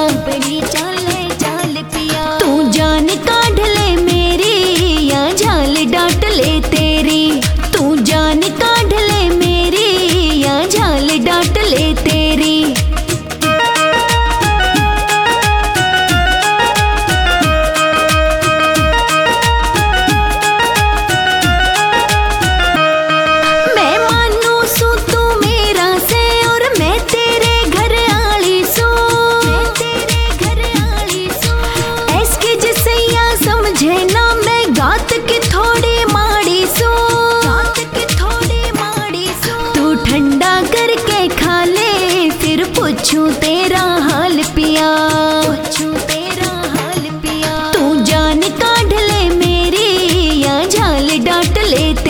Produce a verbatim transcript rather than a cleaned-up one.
बड़ी चाल है चाल पिया, तू जान काढ़ ले मेरी या झाल डांट ले तेरी, तू जान काढ़ ले मेरी या झाल डांट ले तेरी। मैं मानू सू तू मेरा से और मैं तेरे घर आली सू, मैं तेरे घर आली सू। ऐसके जिसैया समझे ना मैं गात की थोड़ी माड़ी सू, गात की थोड़ी माड़ी सू। तू ठंडा करके खा ले फिर पूछूं तेरा हाल पिया, पूछूं तेरा हाल पिया। तू जान काढ़ ले मेरी या झाल डांट ले तेरी।